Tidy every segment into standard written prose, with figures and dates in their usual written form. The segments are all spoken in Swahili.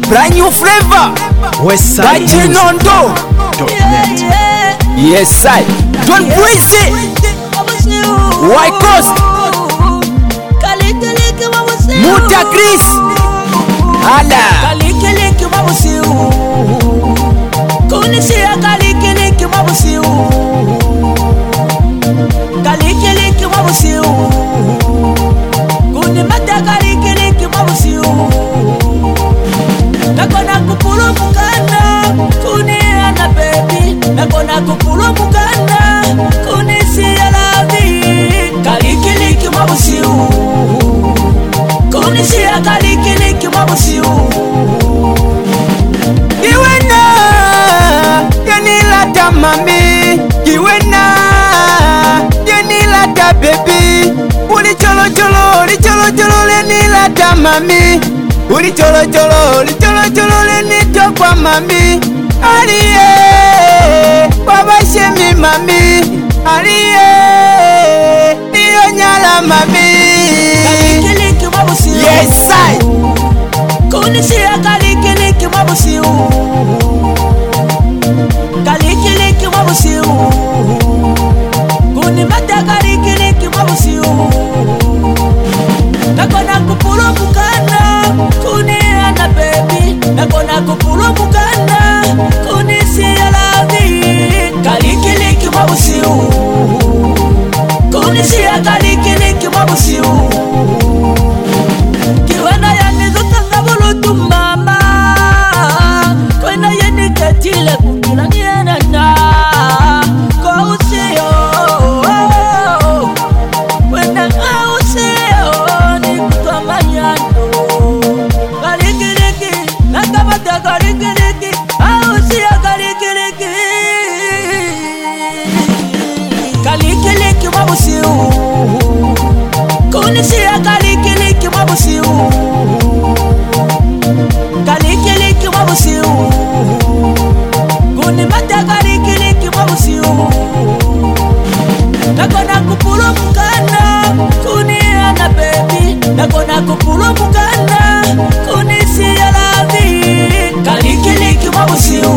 brand new flavor. Westside Nondo.net. Yes, I don't praise it. White Coast Muta Chris Ala Kalikeleke mabusiu Kunisia kalikeleke mabusiu Kalikeleke mabusiu Kunimata kalikeleke mabusiu Nakona kupulu mukana Kunia na baby Nakona kupulu mukana Kunisia lavi Kalikeleke mabusiu Kunisia kalikeleke mabusiu Kiwena Yenilata mami Kiwena Yenilata baby Uli cholo cholo Lenilata mami Uli cholo cholo Lenitokwa mami Aliye Baba shemi mami Aliye Niyo nyala mami Kalikeleke mabusiu Yes I Kunisia kalikeleke mabusiu Kalikeleke mabusiu Kunimata kalikeleke mabusiu Nakona kupulu mukana Kunia na baby Nakona kupulu mukana Kunisia lavi Kalikeleke mabusiu Kunisia kalikeleke mabusiu Kiwana yanizotanga bulutu mama Kwena yenikatile kukila nienana Kwa usio Kwena usio Nikutwa mayando Kalikiliki Nakamata kalikiliki Ausia kalikiliki Kalikiliki mabusiu Kunisia kalikeleke mabusiu Kalikeleke mabusiu Kunimata kalikeleke mabusiu Nakona kupulu mukana Kunia na baby Nakona kupulu mukana Kunisia lavi Kalikeleke mabusiu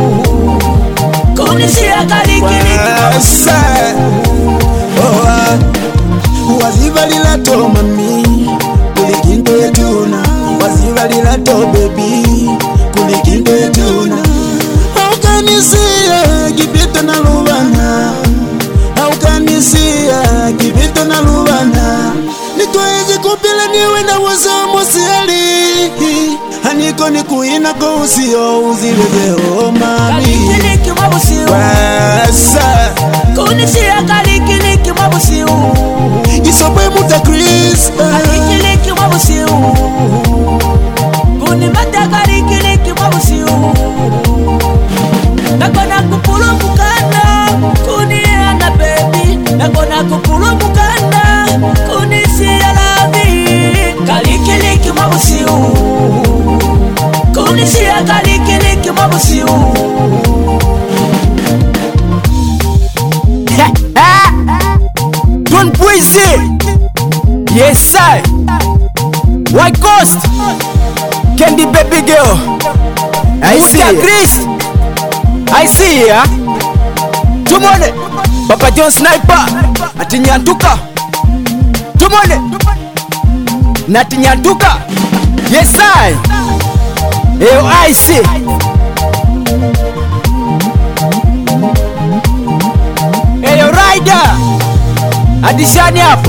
Kunisia kalikeleke mabusiu Wazivalila to mami Kulikinde tuna Wazivalila to baby Kulikinde tuna How can you see Kipito na lubana How can you see Kipito na lubana Nitwezi kupila niwe na wazamu siali Haniko ni kuina kwa usio Uzileze o mami Kalikeleke mabusiu Wasa Kunisia kalikeleke mabusiu Isobwe Muta Chris Kalikeleke mabusiu Kunimata kalikeleke mabusiu Nakona kupulu mukana Kunia na baby Nakona kupulu mukana Kunisia lavi Kalikeleke mabusiu Kunisia kalikeleke mabusiu Don't praise it. Yes I White Coast Candy baby girl I see Chris I see ya Tumone Papa John Sniper Atinyanduka Tumone Natinyanduka Yes I Eyo I see Eyo Rider Adishani hapo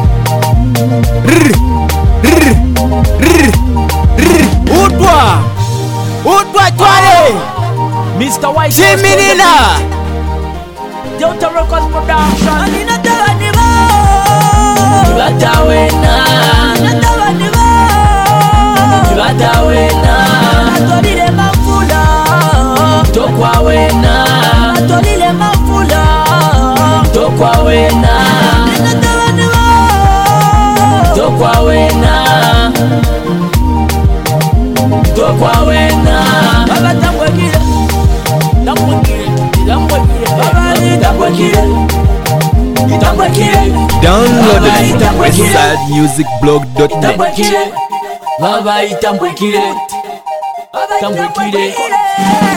Utwa twale Mr. White Shiminina Delta Records Production Anina tawaniba Tulatawena Natawaniba Tulatawena Atolile mafula Tokwa wena Atolile mafula Tokwa wena Natawaniba Tokwa wena Tokwa wena Baba tambwekile Download it from westsidemusicblog.net. Baba itambwekile tambwekire